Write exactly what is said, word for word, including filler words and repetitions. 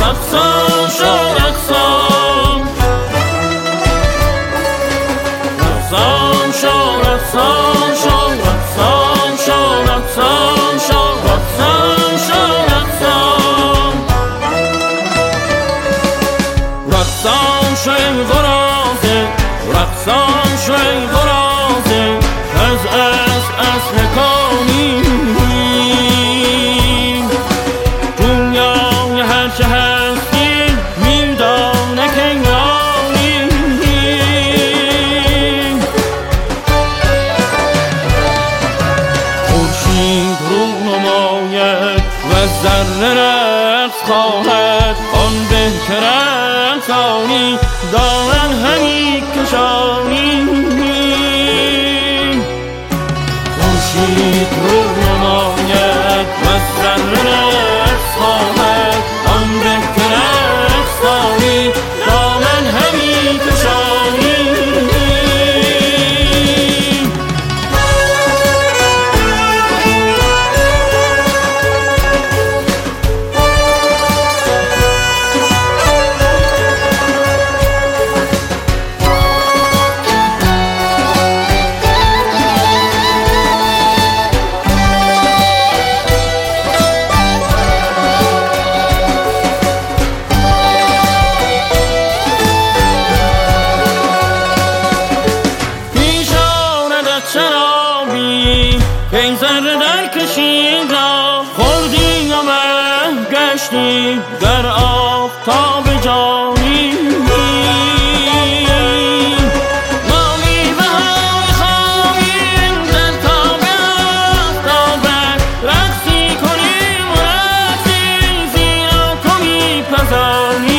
رقصان شو رقصان رقصان شو رقصان شو رقصان شو رقصان شو رقصان شو رقصان رقصان شوی غرازه رقصان شوی غرازه از از اصل کانی دنیای هر چه هستی میدانه که یاری خورشید رو نماید و ذره رقص خواهد آن به که رقصانی دامن همی کشانی خورشید رو نماید و ذره رقص خواهد آن به که رقصانی دامن همی کشانی این ذره در کشید را خوردی و من گشتی در آفتاب جانی ما میوه های خواهیم در تاب آفتابت رقصی کنیم و رقصی زیرا تو میپزانی